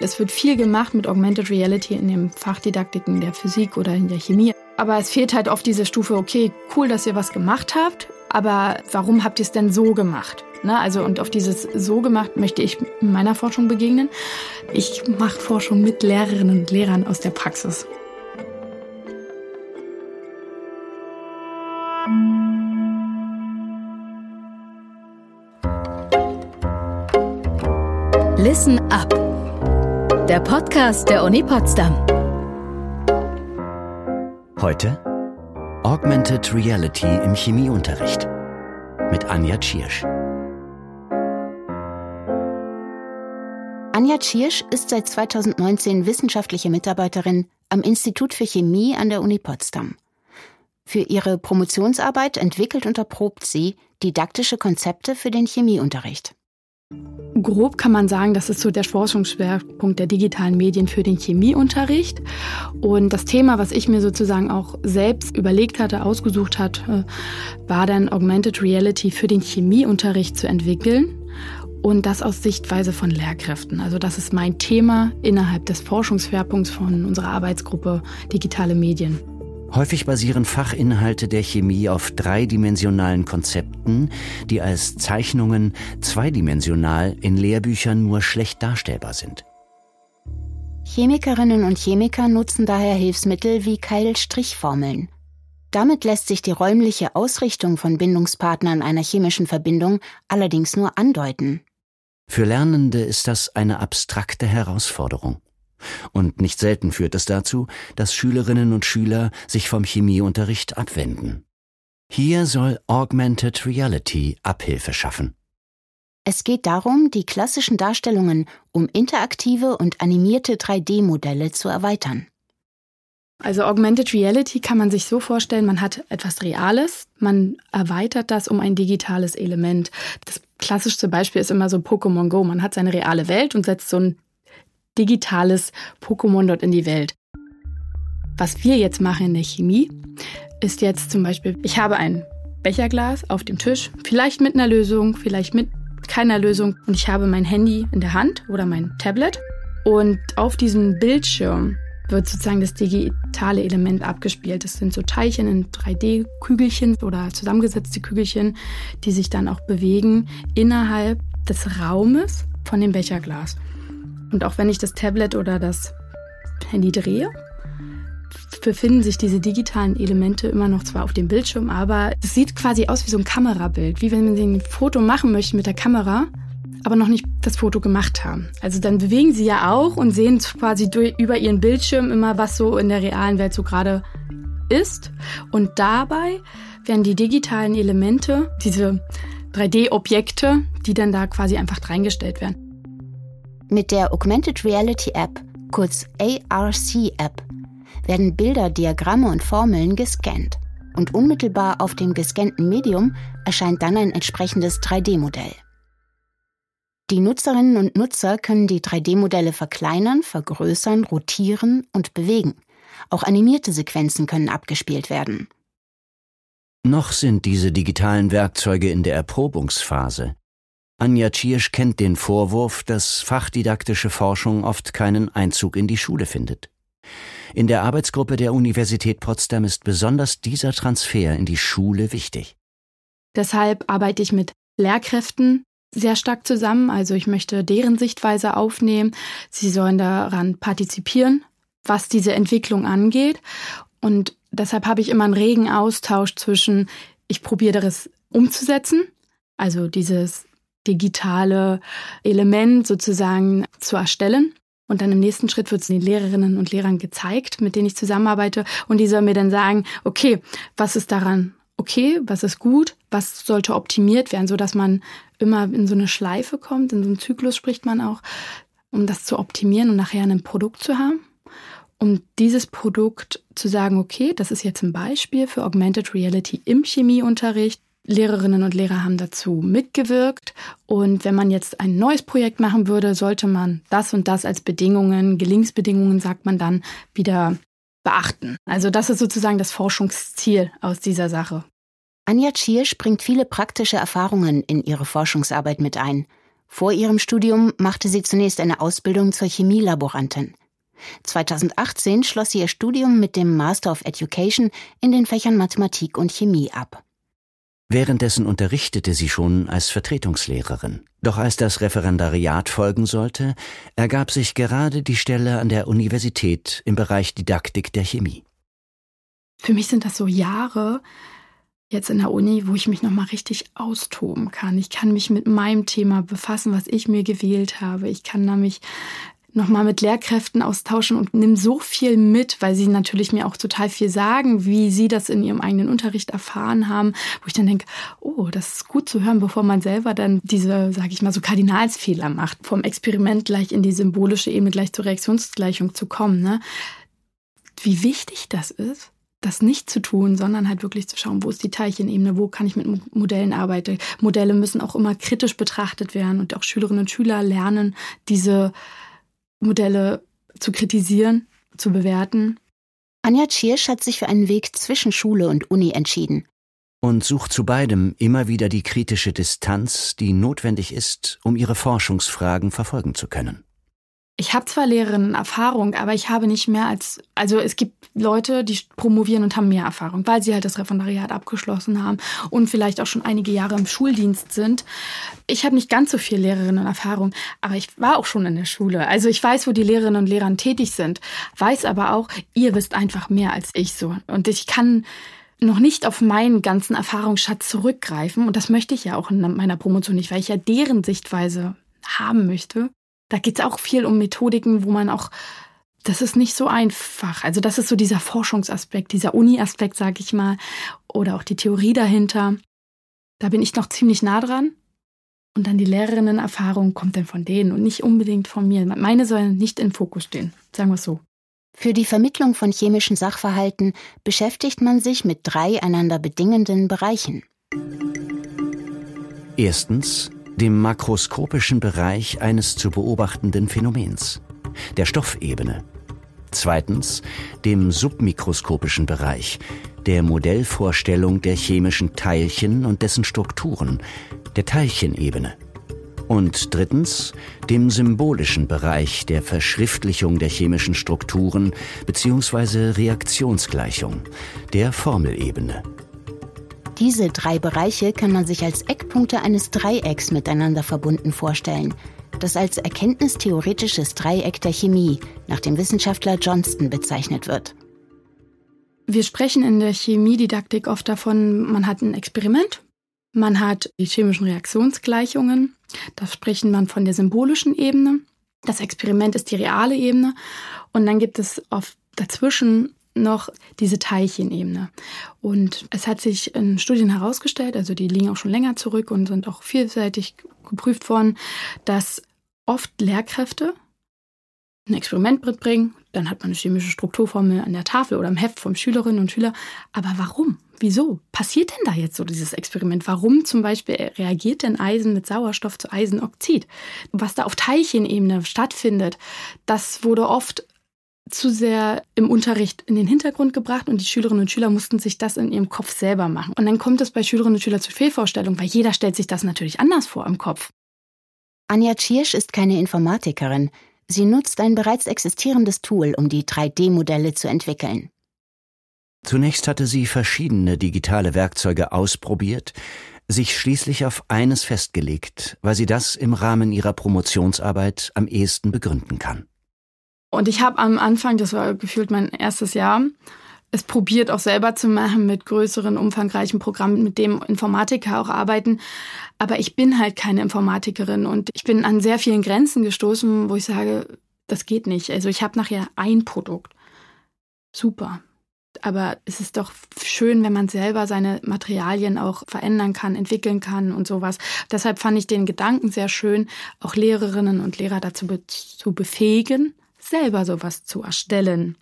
Es wird viel gemacht mit Augmented Reality in den Fachdidaktiken der Physik oder in der Chemie. Aber es fehlt halt oft diese Stufe, okay, cool, dass ihr was gemacht habt, aber warum habt ihr es denn so gemacht? Ne? Also, und auf dieses so gemacht möchte ich in meiner Forschung begegnen. Ich mache Forschung mit Lehrerinnen und Lehrern aus der Praxis. Listen up. Der Podcast der Uni Potsdam. Heute Augmented Reality im Chemieunterricht mit Anja Tschirsch. Anja Tschirsch ist seit 2019 wissenschaftliche Mitarbeiterin am Institut für Chemie an der Uni Potsdam. Für ihre Promotionsarbeit entwickelt und erprobt sie didaktische Konzepte für den Chemieunterricht. Grob kann man sagen, das ist so der Forschungsschwerpunkt der digitalen Medien für den Chemieunterricht. Und das Thema, was ich mir sozusagen auch selbst überlegt hatte, ausgesucht hatte, war dann Augmented Reality für den Chemieunterricht zu entwickeln. Und das aus Sichtweise von Lehrkräften. Also das ist mein Thema innerhalb des Forschungsschwerpunkts von unserer Arbeitsgruppe Digitale Medien. Häufig basieren Fachinhalte der Chemie auf dreidimensionalen Konzepten, die als Zeichnungen zweidimensional in Lehrbüchern nur schlecht darstellbar sind. Chemikerinnen und Chemiker nutzen daher Hilfsmittel wie Keil-Strich-Formeln. Damit lässt sich die räumliche Ausrichtung von Bindungspartnern einer chemischen Verbindung allerdings nur andeuten. Für Lernende ist das eine abstrakte Herausforderung. Und nicht selten führt es dazu, dass Schülerinnen und Schüler sich vom Chemieunterricht abwenden. Hier soll Augmented Reality Abhilfe schaffen. Es geht darum, die klassischen Darstellungen um interaktive und animierte 3D-Modelle zu erweitern. Also Augmented Reality kann man sich so vorstellen, man hat etwas Reales, man erweitert das um ein digitales Element. Das klassischste Beispiel ist immer so Pokémon Go. Man hat seine reale Welt und setzt so ein digitales Pokémon dort in die Welt. Was wir jetzt machen in der Chemie, ist jetzt zum Beispiel, ich habe ein Becherglas auf dem Tisch, vielleicht mit einer Lösung, vielleicht mit keiner Lösung, und ich habe mein Handy in der Hand oder mein Tablet, und auf diesem Bildschirm wird sozusagen das digitale Element abgespielt. Das sind so Teilchen in 3D-Kügelchen oder zusammengesetzte Kügelchen, die sich dann auch bewegen innerhalb des Raumes von dem Becherglas. Und auch wenn ich das Tablet oder das Handy drehe, befinden sich diese digitalen Elemente immer noch zwar auf dem Bildschirm, aber es sieht quasi aus wie so ein Kamerabild, wie wenn Sie ein Foto machen möchten mit der Kamera, aber noch nicht das Foto gemacht haben. Also dann bewegen Sie ja auch und sehen quasi über Ihren Bildschirm immer, was so in der realen Welt so gerade ist. Und dabei werden die digitalen Elemente, diese 3D-Objekte, die dann da quasi einfach reingestellt werden. Mit der Augmented Reality App, kurz ARC App, werden Bilder, Diagramme und Formeln gescannt. Und unmittelbar auf dem gescannten Medium erscheint dann ein entsprechendes 3D-Modell. Die Nutzerinnen und Nutzer können die 3D-Modelle verkleinern, vergrößern, rotieren und bewegen. Auch animierte Sequenzen können abgespielt werden. Noch sind diese digitalen Werkzeuge in der Erprobungsphase. Anja Tschirsch kennt den Vorwurf, dass fachdidaktische Forschung oft keinen Einzug in die Schule findet. In der Arbeitsgruppe der Universität Potsdam ist besonders dieser Transfer in die Schule wichtig. Deshalb arbeite ich mit Lehrkräften sehr stark zusammen. Also ich möchte deren Sichtweise aufnehmen. Sie sollen daran partizipieren, was diese Entwicklung angeht. Und deshalb habe ich immer einen regen Austausch zwischen, ich probiere das umzusetzen, also dieses digitale Element sozusagen zu erstellen. Und dann im nächsten Schritt wird es den Lehrerinnen und Lehrern gezeigt, mit denen ich zusammenarbeite. Und die sollen mir dann sagen, okay, was ist daran okay, was ist gut, was sollte optimiert werden, sodass man immer in so eine Schleife kommt, in so einen Zyklus spricht man auch, um das zu optimieren und nachher ein Produkt zu haben. Um dieses Produkt zu sagen, okay, das ist jetzt ein Beispiel für Augmented Reality im Chemieunterricht. Lehrerinnen und Lehrer haben dazu mitgewirkt. Und wenn man jetzt ein neues Projekt machen würde, sollte man das und das als Bedingungen, Gelingensbedingungen, sagt man dann, wieder beachten. Also das ist sozusagen das Forschungsziel aus dieser Sache. Anja Tschirsch bringt viele praktische Erfahrungen in ihre Forschungsarbeit mit ein. Vor ihrem Studium machte sie zunächst eine Ausbildung zur Chemielaborantin. 2018 schloss sie ihr Studium mit dem Master of Education in den Fächern Mathematik und Chemie ab. Währenddessen unterrichtete sie schon als Vertretungslehrerin. Doch als das Referendariat folgen sollte, ergab sich gerade die Stelle an der Universität im Bereich Didaktik der Chemie. Für mich sind das so Jahre jetzt in der Uni, wo ich mich nochmal richtig austoben kann. Ich kann mich mit meinem Thema befassen, was ich mir gewählt habe. Ich kann da mich nochmal mit Lehrkräften austauschen und nehme so viel mit, weil sie natürlich mir auch total viel sagen, wie sie das in ihrem eigenen Unterricht erfahren haben, wo ich dann denke, oh, das ist gut zu hören, bevor man selber dann diese, sage ich mal, so Kardinalsfehler macht, vom Experiment gleich in die symbolische Ebene, gleich zur Reaktionsgleichung zu kommen, ne? Wie wichtig das ist, das nicht zu tun, sondern halt wirklich zu schauen, wo ist die Teilchenebene, wo kann ich mit Modellen arbeiten. Modelle müssen auch immer kritisch betrachtet werden und auch Schülerinnen und Schüler lernen, diese Modelle zu kritisieren, zu bewerten. Anja Tschirsch hat sich für einen Weg zwischen Schule und Uni entschieden. Und sucht zu beidem immer wieder die kritische Distanz, die notwendig ist, um ihre Forschungsfragen verfolgen zu können. Ich habe zwar Lehrerinnenerfahrung, aber ich habe nicht mehr also es gibt Leute, die promovieren und haben mehr Erfahrung, weil sie halt das Referendariat abgeschlossen haben und vielleicht auch schon einige Jahre im Schuldienst sind. Ich habe nicht ganz so viel Lehrerinnenerfahrung, aber ich war auch schon in der Schule. Also ich weiß, wo die Lehrerinnen und Lehrer tätig sind, weiß aber auch, ihr wisst einfach mehr als ich so. Und ich kann noch nicht auf meinen ganzen Erfahrungsschatz zurückgreifen und das möchte ich ja auch in meiner Promotion nicht, weil ich ja deren Sichtweise haben möchte. Da geht es auch viel um Methodiken, wo man auch, das ist nicht so einfach. Also das ist so dieser Forschungsaspekt, dieser Uni-Aspekt, sag ich mal, oder auch die Theorie dahinter. Da bin ich noch ziemlich nah dran. Und dann die Lehrerinnenerfahrung kommt dann von denen und nicht unbedingt von mir. Meine sollen nicht im Fokus stehen, sagen wir es so. Für die Vermittlung von chemischen Sachverhalten beschäftigt man sich mit 3 einander bedingenden Bereichen. Erstens dem makroskopischen Bereich eines zu beobachtenden Phänomens, der Stoffebene. Zweitens dem submikroskopischen Bereich, der Modellvorstellung der chemischen Teilchen und dessen Strukturen, der Teilchenebene. Und drittens dem symbolischen Bereich der Verschriftlichung der chemischen Strukturen bzw. Reaktionsgleichung, der Formelebene. Diese 3 Bereiche kann man sich als Eckpunkte eines Dreiecks miteinander verbunden vorstellen, das als erkenntnistheoretisches Dreieck der Chemie nach dem Wissenschaftler Johnston bezeichnet wird. Wir sprechen in der Chemiedidaktik oft davon, man hat ein Experiment, man hat die chemischen Reaktionsgleichungen, da spricht man von der symbolischen Ebene, das Experiment ist die reale Ebene und dann gibt es oft dazwischen noch diese Teilchenebene. Und es hat sich in Studien herausgestellt, also die liegen auch schon länger zurück und sind auch vielseitig geprüft worden, dass oft Lehrkräfte ein Experiment mitbringen, dann hat man eine chemische Strukturformel an der Tafel oder im Heft von Schülerinnen und Schülern. Aber warum? Wieso? Passiert denn da jetzt so dieses Experiment? Warum zum Beispiel reagiert denn Eisen mit Sauerstoff zu Eisenoxid? Was da auf Teilchenebene stattfindet, das wurde oft zu sehr im Unterricht in den Hintergrund gebracht und die Schülerinnen und Schüler mussten sich das in ihrem Kopf selber machen. Und dann kommt es bei Schülerinnen und Schülern zu Fehlvorstellungen, weil jeder stellt sich das natürlich anders vor im Kopf. Anja Tschirsch ist keine Informatikerin. Sie nutzt ein bereits existierendes Tool, um die 3D-Modelle zu entwickeln. Zunächst hatte sie verschiedene digitale Werkzeuge ausprobiert, sich schließlich auf eines festgelegt, weil sie das im Rahmen ihrer Promotionsarbeit am ehesten begründen kann. Und ich habe am Anfang, das war gefühlt mein erstes Jahr, es probiert auch selber zu machen mit größeren, umfangreichen Programmen, mit dem Informatiker auch arbeiten. Aber ich bin halt keine Informatikerin und ich bin an sehr vielen Grenzen gestoßen, wo ich sage, das geht nicht. Also ich habe nachher ein Produkt. Super. Aber es ist doch schön, wenn man selber seine Materialien auch verändern kann, entwickeln kann und sowas. Deshalb fand ich den Gedanken sehr schön, auch Lehrerinnen und Lehrer dazu zu befähigen, selber sowas zu erstellen.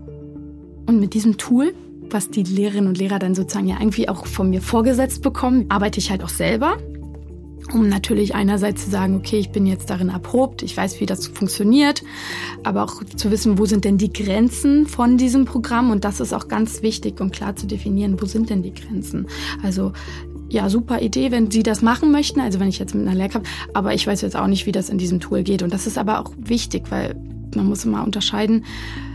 Und mit diesem Tool, was die Lehrerinnen und Lehrer dann sozusagen ja irgendwie auch von mir vorgesetzt bekommen, arbeite ich halt auch selber, um natürlich einerseits zu sagen, okay, ich bin jetzt darin erprobt, ich weiß, wie das funktioniert, aber auch zu wissen, wo sind denn die Grenzen von diesem Programm und das ist auch ganz wichtig und klar zu definieren, wo sind denn die Grenzen. Also ja, super Idee, wenn Sie das machen möchten, also wenn ich jetzt mit einer Lehrkraft, aber ich weiß jetzt auch nicht, wie das in diesem Tool geht. Und das ist aber auch wichtig, weil man muss immer unterscheiden,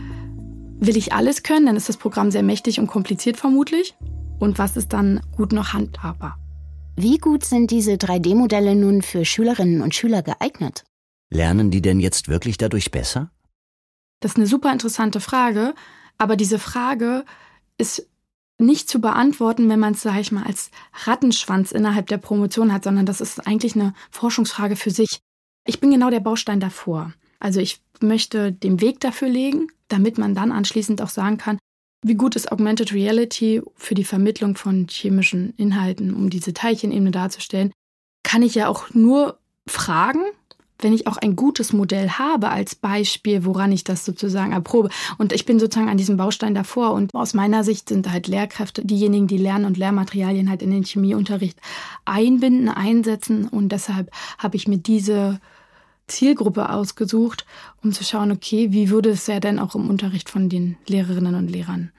will ich alles können, dann ist das Programm sehr mächtig und kompliziert vermutlich. Und was ist dann gut noch handhabbar? Wie gut sind diese 3D-Modelle nun für Schülerinnen und Schüler geeignet? Lernen die denn jetzt wirklich dadurch besser? Das ist eine super interessante Frage, aber diese Frage ist nicht zu beantworten, wenn man es, sage ich mal, als Rattenschwanz innerhalb der Promotion hat, sondern das ist eigentlich eine Forschungsfrage für sich. Ich bin genau der Baustein davor. Also ich möchte den Weg dafür legen, damit man dann anschließend auch sagen kann, wie gut ist Augmented Reality für die Vermittlung von chemischen Inhalten, um diese Teilchenebene darzustellen. Kann ich ja auch nur fragen, wenn ich auch ein gutes Modell habe als Beispiel, woran ich das sozusagen erprobe. Und ich bin sozusagen an diesem Baustein davor. Und aus meiner Sicht sind halt Lehrkräfte diejenigen, die Lernen- und Lehrmaterialien halt in den Chemieunterricht einbinden, einsetzen. Und deshalb habe ich mir diese Zielgruppe ausgesucht, um zu schauen, okay, wie würde es ja denn auch im Unterricht von den Lehrerinnen und Lehrern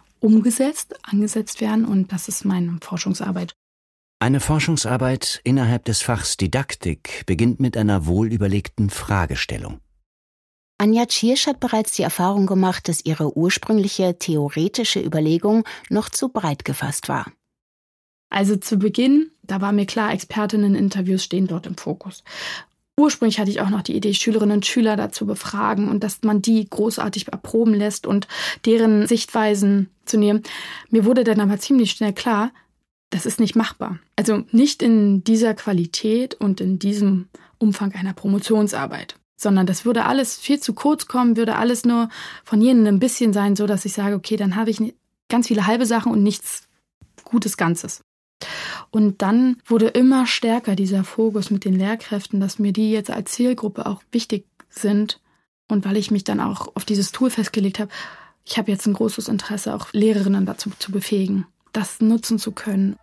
angesetzt werden. Und das ist meine Forschungsarbeit. Eine Forschungsarbeit innerhalb des Fachs Didaktik beginnt mit einer wohlüberlegten Fragestellung. Anja Tschirsch hat bereits die Erfahrung gemacht, dass ihre ursprüngliche theoretische Überlegung noch zu breit gefasst war. Also zu Beginn, da war mir klar, Expertinnen-Interviews stehen dort im Fokus. Ursprünglich hatte ich auch noch die Idee, Schülerinnen und Schüler dazu befragen und dass man die großartig erproben lässt und deren Sichtweisen zu nehmen. Mir wurde dann aber ziemlich schnell klar, das ist nicht machbar. Also nicht in dieser Qualität und in diesem Umfang einer Promotionsarbeit, sondern das würde alles viel zu kurz kommen, würde alles nur von jedem ein bisschen sein, so dass ich sage, okay, dann habe ich ganz viele halbe Sachen und nichts Gutes Ganzes. Und dann wurde immer stärker dieser Fokus mit den Lehrkräften, dass mir die jetzt als Zielgruppe auch wichtig sind. Und weil ich mich dann auch auf dieses Tool festgelegt habe, ich habe jetzt ein großes Interesse, auch Lehrerinnen dazu zu befähigen, das nutzen zu können.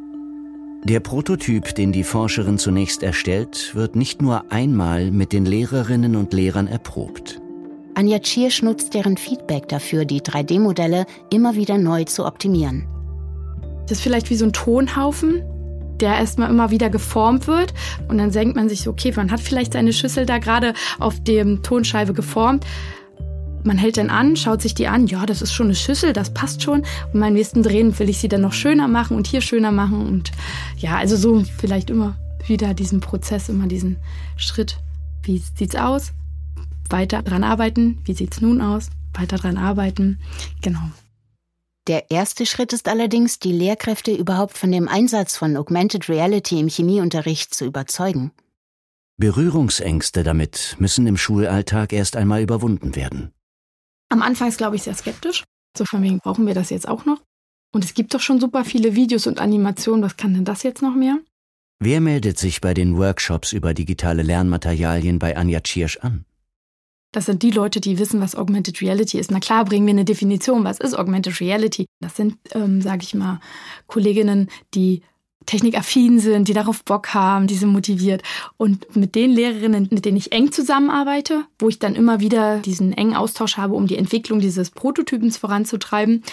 Der Prototyp, den die Forscherin zunächst erstellt, wird nicht nur einmal mit den Lehrerinnen und Lehrern erprobt. Anja Tschirsch nutzt deren Feedback dafür, die 3D-Modelle immer wieder neu zu optimieren. Das ist vielleicht wie so ein Tonhaufen, der erstmal immer wieder geformt wird. Und dann denkt man sich so, okay, man hat vielleicht seine Schüssel da gerade auf dem Tonscheibe geformt. Man hält dann an, schaut sich die an, ja, das ist schon eine Schüssel, das passt schon. Und beim nächsten Drehen will ich sie dann noch schöner machen und hier schöner machen. Und ja, also so vielleicht immer wieder diesen Prozess, immer diesen Schritt. Wie sieht's aus? Weiter dran arbeiten. Wie sieht's nun aus? Weiter dran arbeiten. Genau. Der erste Schritt ist allerdings, die Lehrkräfte überhaupt von dem Einsatz von Augmented Reality im Chemieunterricht zu überzeugen. Berührungsängste damit müssen im Schulalltag erst einmal überwunden werden. Am Anfang ist, glaube ich, sehr skeptisch. So von wegen, brauchen wir das jetzt auch noch? Und es gibt doch schon super viele Videos und Animationen. Was kann denn das jetzt noch mehr? Wer meldet sich bei den Workshops über digitale Lernmaterialien bei Anja Tschirsch an? Das sind die Leute, die wissen, was Augmented Reality ist. Na klar, bringen wir eine Definition. Was ist Augmented Reality? Das sind, sage ich mal, Kolleginnen, die technikaffin sind, die darauf Bock haben, die sind motiviert. Und mit den Lehrerinnen, mit denen ich eng zusammenarbeite, wo ich dann immer wieder diesen engen Austausch habe, um die Entwicklung dieses Prototypens voranzutreiben,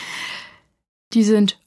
die sind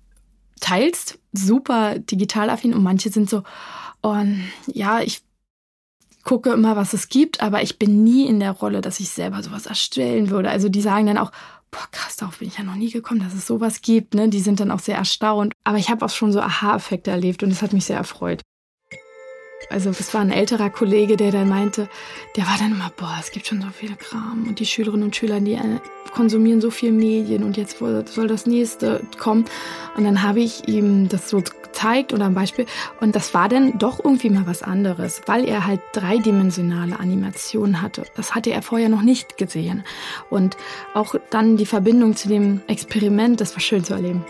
teils super digital affin und manche sind so, ja, ich gucke immer, was es gibt, aber ich bin nie in der Rolle, dass ich selber sowas erstellen würde. Also die sagen dann auch, boah, krass, darauf bin ich ja noch nie gekommen, dass es sowas gibt. Ne? Die sind dann auch sehr erstaunt. Aber ich habe auch schon so Aha-Effekte erlebt und das hat mich sehr erfreut. Also es war ein älterer Kollege, der dann meinte, der war dann immer, boah, es gibt schon so viel Kram und die Schülerinnen und Schüler, die konsumieren so viel Medien und jetzt soll das nächste kommen. Und dann habe ich ihm das so gezeigt oder ein Beispiel und das war dann doch irgendwie mal was anderes, weil er halt dreidimensionale Animationen hatte. Das hatte er vorher noch nicht gesehen. Und auch dann die Verbindung zu dem Experiment, das war schön zu erleben.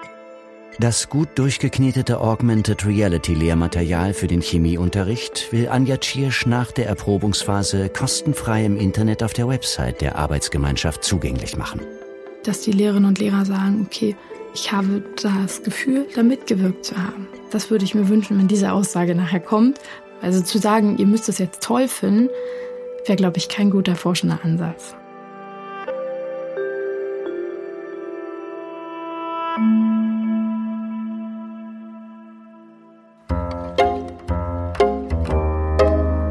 Das gut durchgeknetete Augmented Reality Lehrmaterial für den Chemieunterricht will Anja Tschirsch nach der Erprobungsphase kostenfrei im Internet auf der Website der Arbeitsgemeinschaft zugänglich machen. Dass die Lehrerinnen und Lehrer sagen, okay, ich habe das Gefühl, da mitgewirkt zu haben. Das würde ich mir wünschen, wenn diese Aussage nachher kommt. Also zu sagen, ihr müsst es jetzt toll finden, wäre, glaube ich, kein guter forschender Ansatz.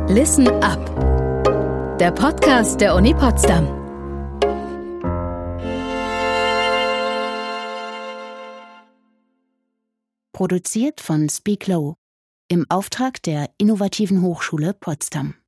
Listen Up. Der Podcast der Uni Potsdam. Produziert von Speak Low im Auftrag der Innovativen Hochschule Potsdam.